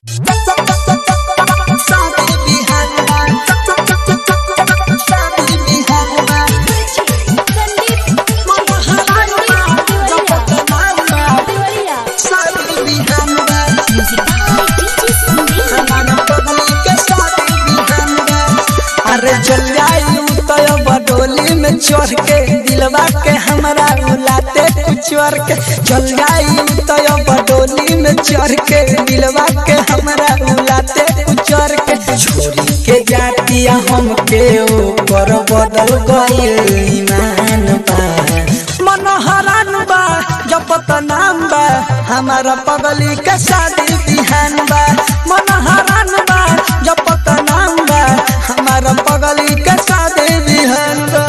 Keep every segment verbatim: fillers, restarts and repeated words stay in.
चढ़ के दिलवा के हमरा उलाते कुचर के चल जाई तो बडोली में चढ़ के दिलवा के हमरा उलाते कुचर के छोरी के जातिया हम के ऊपर बदल गइल ईमान बा मन हरान बा जपत नाम बा हमारा पगली के शादी बिहान बा मन हरान बा जपत नाम बा हमारा पगली के शादी बिहान बा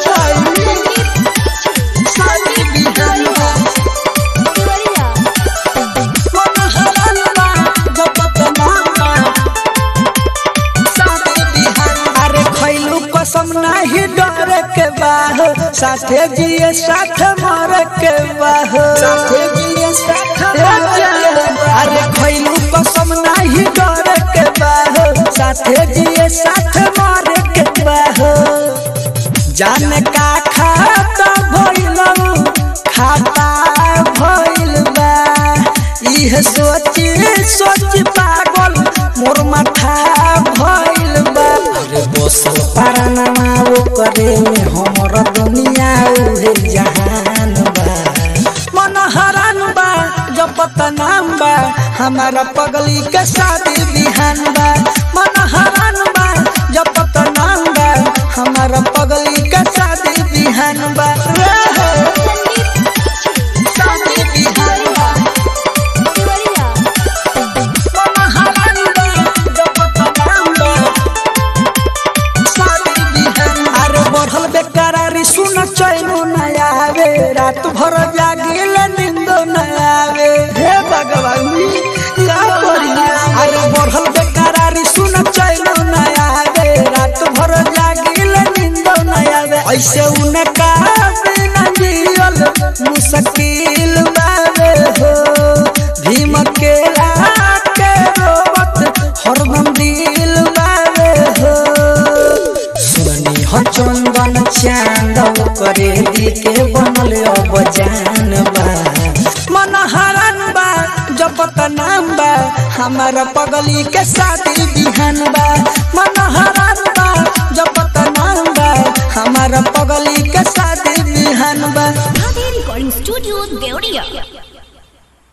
कसम नहीं डर के बाहो साथे जिए साथ मर के बाहो साथे जिए साथ अरे खैलू कसम नहीं डर के बाहो साथे जिए साथ मर के बाहो जान का खाता भइलू खाता भइल बा इह सोच सोच पागल मोर माथा भइल बा अरे बसल पारानमा वो करे में हमर दुनिया उहे जहान बा मन हरान बा जपत नाम बा हमारा पगली के शादी बिहान बा मन हरान बा जपत नाम बा हमारा पगली के शादी बिहान बा शादी बिहान बा सुन चैनो न आवे रात भर जागिल नींद न आवे हे भगवान या करिया अरे बढ़ल बेकरारी सुन चैनो न आवे रात भर जागिल नींद न आवे ऐसे उनका बिना जियल मुश्किल बावे हो भीम के लाके रोवत हरदम दिल बावे हो सुनी हो चंदन चांद करे दिल के बनल अब जान बा मन हरान बा जपत नाम बा हमारा पगली के शादी बिहान बा मन हरान